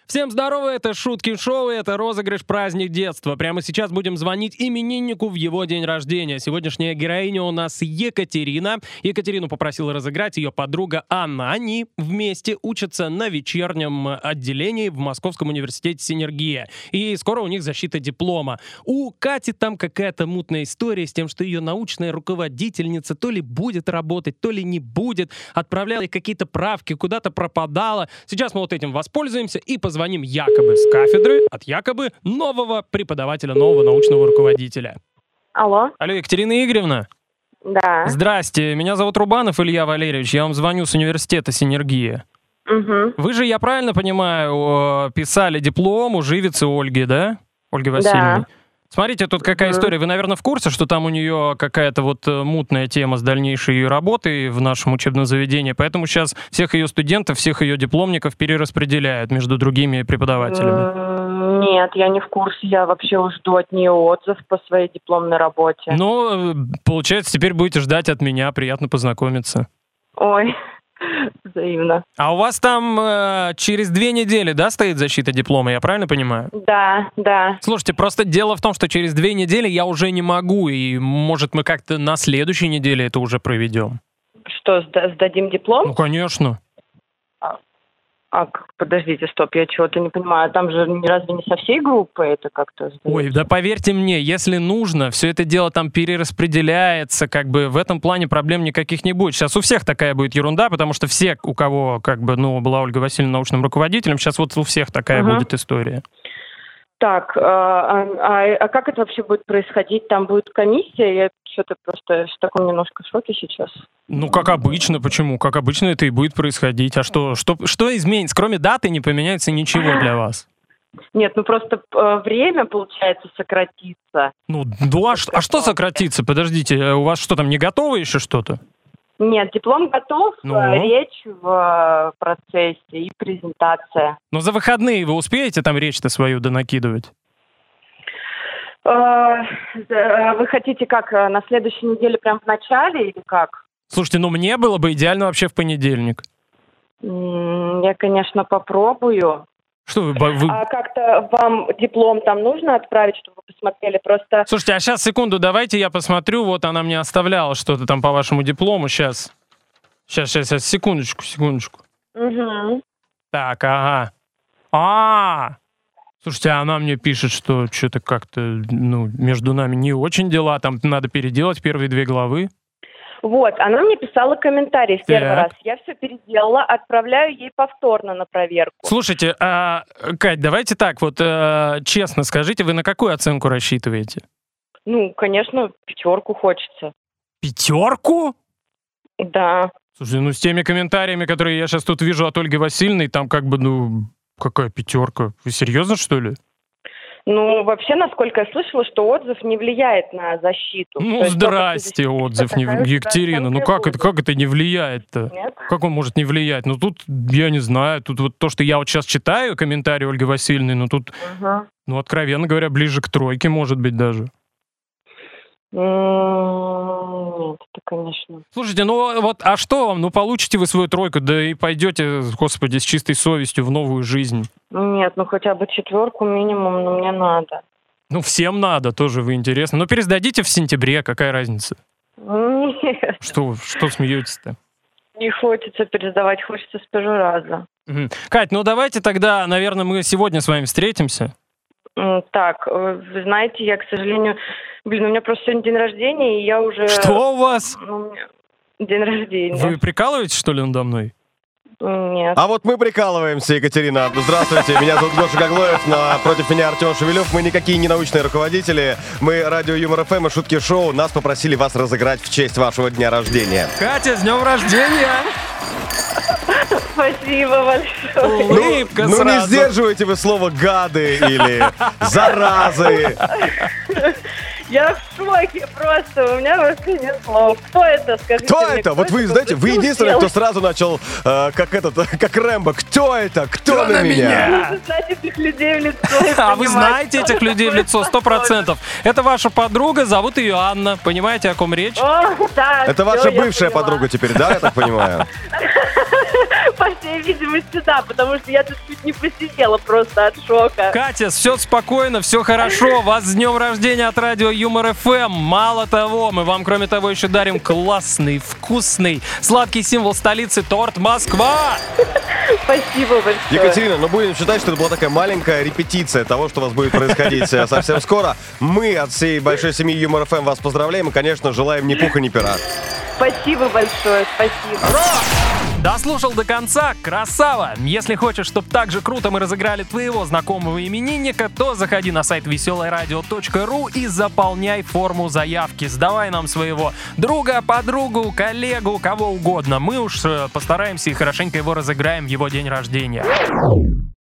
Всем здорово, это Шутки Шоу, это розыгрыш «Праздник детства». Прямо сейчас будем звонить имениннику в его день рождения. Сегодняшняя героиня у нас Екатерина. Екатерину попросила разыграть ее подруга Анна. Они вместе учатся на вечернем отделении в Московском университете «Синергия». И скоро у них защита диплома. У Кати там какая-то мутная история с тем, что ее научная руководительница то ли будет работать, то ли не будет. Отправляла ей какие-то правки, куда-то пропадала. Сейчас мы вот этим воспользуемся и позвоним якобы с кафедры от якобы нового преподавателя, нового научного руководителя. Алло. Алло, Екатерина Игоревна? Да. Здрасте, меня зовут Рубанов Илья Валерьевич, я вам звоню с университета «Синергия». Угу. Вы же, я правильно понимаю, писали диплом у Живицы Ольги, да? Ольги Васильевны? Да. Смотрите, тут какая история. Вы, наверное, в курсе, что там у нее какая-то вот мутная тема с дальнейшей ее работой в нашем учебном заведении, поэтому сейчас всех ее студентов, всех ее дипломников перераспределяют между другими преподавателями. Нет, я не в курсе. Я вообще жду от нее отзыв по своей дипломной работе. Ну, получается, теперь будете ждать от меня. Приятно познакомиться. Ой, взаимно. А у вас там через 2 недели, да, стоит защита диплома, я правильно понимаю? Да, да. Слушайте, просто дело в том, что через 2 недели я уже не могу, и может мы как-то на следующей неделе это уже проведем. Что, сдадим диплом? Ну, конечно. Подождите, стоп, я чего-то не понимаю. Там же разве не со всей группы это как-то сдается? Ой, да поверьте мне, если нужно, все это дело там перераспределяется, как бы в этом плане проблем никаких не будет. Сейчас у всех такая будет ерунда, потому что все, у кого, как бы, ну, была Ольга Васильевна научным руководителем, сейчас вот у всех такая будет история. Так, а как это вообще будет происходить? Там будет комиссия? Я что-то просто в таком немножко шоке сейчас. Ну, как обычно, почему? Как обычно это и будет происходить. А что изменится? Кроме даты не поменяется ничего для вас. Нет, ну просто время, получается, сократится. Ну, а что сократится? Подождите, у вас что там, не готово еще что-то? Нет, диплом готов, речь в процессе и презентация. Но за выходные вы успеете там речь-то свою донакидывать? Вы хотите как, на следующей неделе прям в начале или как? Слушайте, ну мне было бы идеально вообще в понедельник. Я, конечно, попробую. Что вы... А как-то вам диплом там нужно отправить, чтобы вы посмотрели? Просто... Слушайте, а сейчас, секунду, давайте я посмотрю. Вот она мне оставляла что-то там по вашему диплому. Сейчас, секундочку. Угу. Так, ага. Слушайте, она мне пишет, что что-то как-то, ну, между нами не очень дела. Там надо переделать первые 2 главы. Вот, она мне писала комментарий в первый раз. Я все переделала, отправляю ей повторно на проверку. Слушайте, Кать, давайте так, вот честно скажите, вы на какую оценку рассчитываете? Ну, конечно, 5 хочется. 5? Да. Слушай, ну с теми комментариями, которые я сейчас тут вижу от Ольги Васильевны, там как бы, ну, какая 5? Вы серьезно, что ли? Ну, вообще, насколько я слышала, что отзыв не влияет на защиту. Ну, здрасте, отзыв не влияет. Екатерина, ну как это не влияет-то? Нет? Как он может не влиять? Ну, тут, я не знаю, тут вот то, что я вот сейчас читаю, комментарии Ольги Васильевны, ну, тут, ну, откровенно говоря, ближе к 3, может быть, даже. Нет, это, конечно. Слушайте, ну вот, а что вам? Ну, получите вы свою 3, да и пойдете, господи, с чистой совестью в новую жизнь. Нет, ну хотя бы 4 минимум, но мне надо. Ну, всем надо, тоже вы интересно. Но пересдадите в сентябре, какая разница? Нет. Что смеетесь-то? Не хочется пересдавать, хочется с 1 раза. Кать, ну давайте тогда, наверное, мы сегодня с вами встретимся. Так, вы знаете, я, к сожалению... у меня просто сегодня день рождения, и я уже... Что у вас? У меня день рождения. Вы прикалываетесь, что ли, надо мной? Нет. А вот мы прикалываемся, Екатерина. Здравствуйте, меня зовут Гоша Гаглоев, напротив меня Артем Шевелев. Мы никакие не научные руководители. Мы радио Юмор ФМ и Шутки Шоу. Нас попросили вас разыграть в честь вашего дня рождения. Катя, с днем рождения! Спасибо большое. Улыбка Ну не сразу. сдерживайте вы слово «гады» или «заразы». Я в шоке просто, у меня вообще нет слов. Кто это, скажите Кто мне, это? Вот вы, знаете, вы единственный, кто сразу начал, как Рэмбо. Кто это? Кто на меня? Вы знаете этих людей в лицо. А вы знаете этих людей в лицо 100%. Это ваша подруга, зовут ее Анна. Понимаете, о ком речь? Да, Это ваша бывшая подруга теперь, да, я так понимаю? Почти всей видимости, да, потому что я тут чуть не посидела просто от шока. Катя, все спокойно, все хорошо. Вас с днем рождения от радио Юмор ФМ. Мало того, мы вам, кроме того, еще дарим классный, вкусный, сладкий символ столицы — торт Москва. Спасибо большое. Екатерина, ну будем считать, что это была такая маленькая репетиция того, что у вас будет происходить совсем скоро. Мы от всей большой семьи Юмор ФМ вас поздравляем и, конечно, желаем ни пуха, ни пера. Спасибо большое, спасибо. Дослушал до конца? Красава! Если хочешь, чтобы так же круто мы разыграли твоего знакомого именинника, то заходи на сайт веселорадио.ру и заполняй форму заявки. Сдавай нам своего друга, подругу, коллегу, кого угодно. Мы уж постараемся и хорошенько его разыграем в его день рождения.